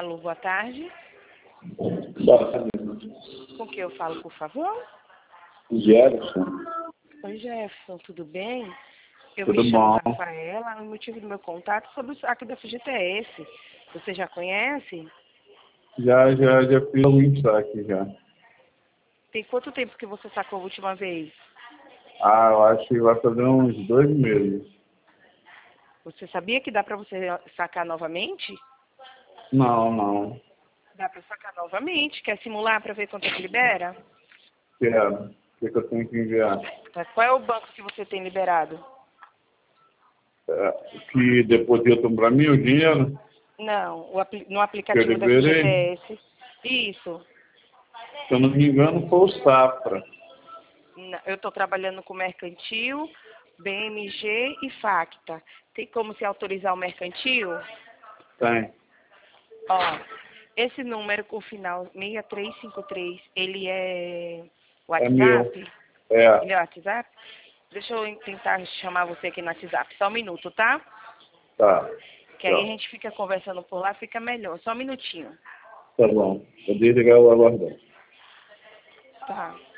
Alô, boa tarde. Boa tarde. Com quem eu falo, por favor? Jefferson. Oi, Jefferson, tudo bem? Eu Tudo me chamo bom? Rafaela, o motivo do meu contato é sobre o saque da FGTS. Você já conhece? Já fiz alguns saques já. Tem quanto tempo que você sacou a última vez? Eu acho que vai fazer uns 2 meses. Você sabia que dá para você sacar novamente? Não. Dá para sacar novamente. Quer simular para ver quanto é que libera? Quero. O que eu tenho que enviar? Mas qual é o banco que você tem liberado? Que depositam para mim o dinheiro Não, no que eu aplicativo da liberei. FGTS. Isso. Se eu não me engano, foi o Safra. Eu estou trabalhando com mercantil, BMG e Facta. Tem como se autorizar o mercantil? Tem. Ó, esse número com o final 6353, ele é É meu. WhatsApp? É. Ele é WhatsApp? Deixa eu tentar chamar você aqui no WhatsApp. Só um minuto, tá? Tá. Que aí a Tchau. gente fica conversando por lá, fica melhor. Só um minutinho. Tá bom. Vou desligar o aguardar. Tá.